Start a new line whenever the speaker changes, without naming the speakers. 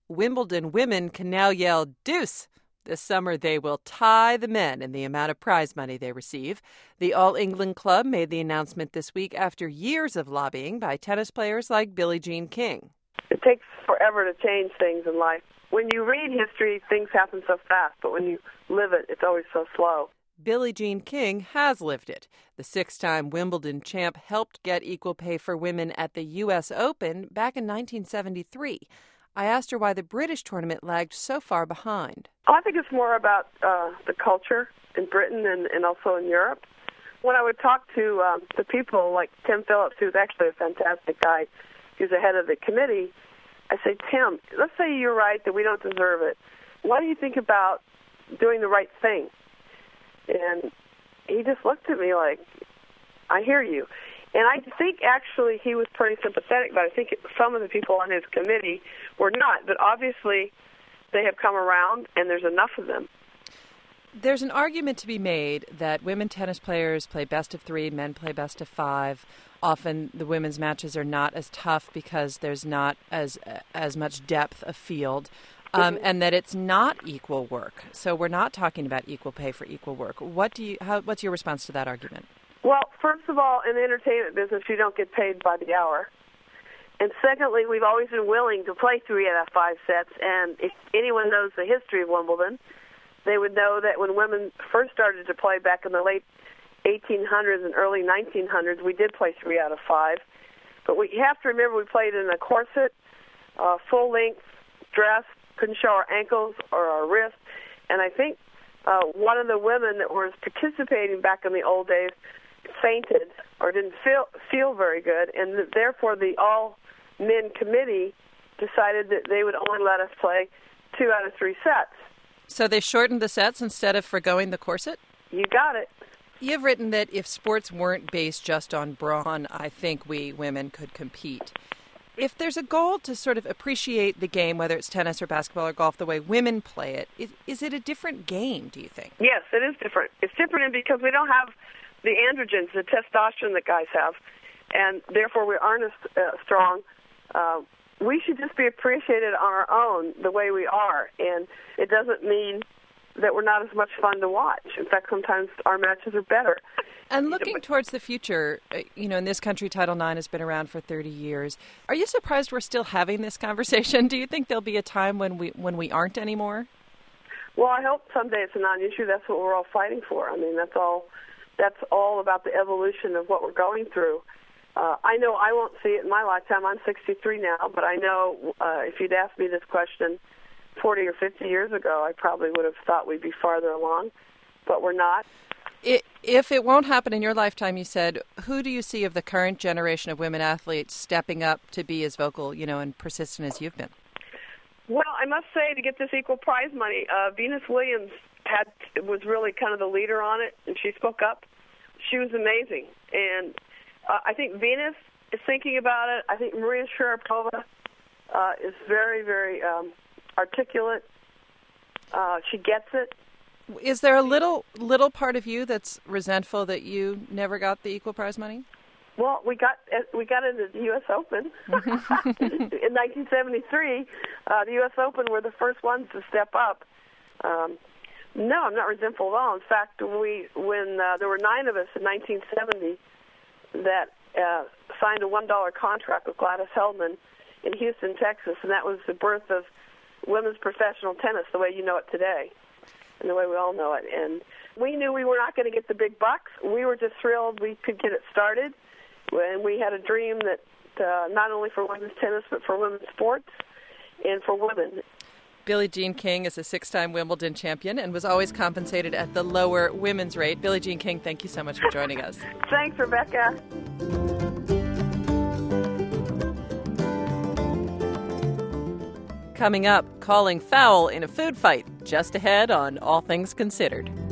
Wimbledon women can now yell deuce. This summer, they will tie the men in the amount of prize money they receive. The All England Club made the announcement this week after years of lobbying by tennis players like Billie Jean King.
It takes forever to change things in life. When you read history, things happen so fast, but when you live it, it's always so slow.
Billie Jean King has lived it. The six-time Wimbledon champ helped get equal pay for women at the U.S. Open back in 1973. I asked her why the British tournament lagged so far behind.
I think it's more about the culture in Britain and also in Europe. When I would talk to the people like Tim Phillips, who's actually a fantastic guy, who's the head of the committee, I say, Tim, let's say you're right that we don't deserve it. Why do you think about doing the right thing? And he just looked at me like, I hear you. And I think actually he was pretty sympathetic, but I think some of the people on his committee were not. But obviously they have come around, and there's enough of them.
There's an argument to be made that women tennis players play best of three, men play best of five. Often the women's matches are not as tough because there's not as much depth of field, and that it's not equal work. So we're not talking about equal pay for equal work. What's your response to that argument?
Well, first of all, in the entertainment business, you don't get paid by the hour. And secondly, we've always been willing to play 3 out of 5 sets. And if anyone knows the history of Wimbledon, they would know that when women first started to play back in the late 1800s and early 1900s, we did play 3 out of 5. But we have to remember we played in a corset, full-length dress, couldn't show our ankles or our wrists. And I think one of the women that was participating back in the old days fainted or didn't feel very good, and therefore the all-men committee decided that they would only let us play 2 out of 3 sets.
So they shortened the sets instead of forgoing the corset?
You got it.
You've written that if sports weren't based just on brawn, I think we women could compete. If there's a goal to sort of appreciate the game, whether it's tennis or basketball or golf, the way women play it, is it a different game, do you think?
Yes, it is different. It's different because we don't have the androgens, the testosterone that guys have, and therefore we aren't as strong. We should just be appreciated on our own the way we are, and it doesn't mean that we're not as much fun to watch. In fact, sometimes our matches are better.
And looking towards the future, in this country, Title IX has been around for 30 years. Are you surprised we're still having this conversation? Do you think there'll be a time when we aren't anymore?
Well, I hope someday it's a non-issue. That's what we're all fighting for. I mean, that's all about the evolution of what we're going through. I know I won't see it in my lifetime. I'm 63 now, but I know if you'd asked me this question 40 or 50 years ago, I probably would have thought we'd be farther along, but we're not.
If it won't happen in your lifetime, you said, who do you see of the current generation of women athletes stepping up to be as vocal, and persistent as you've been?
Well, I must say, to get this equal prize money, Venus Williams was really kind of the leader on it, and she spoke up. She was amazing. And I think Venus is thinking about it. I think Maria Sharapova is very, very articulate. She gets it.
Is there a little part of you that's resentful that you never got the equal prize money?
Well, we got it at the U.S. Open in 1973. The U.S. Open were the first ones to step up. No, I'm not resentful at all. In fact, when there were 9 of us in 1970 that signed a $1 contract with Gladys Heldman in Houston, Texas, and that was the birth of women's professional tennis the way you know it today and the way we all know it. And we knew we were not going to get the big bucks. We were just thrilled we could get it started. And we had a dream that not only for women's tennis, but for women's sports and for women.
Billie Jean King is a 6-time Wimbledon champion and was always compensated at the lower women's rate. Billie Jean King, thank you so much for joining us.
Thanks, Rebecca.
Coming up, calling foul in a food fight, just ahead on All Things Considered.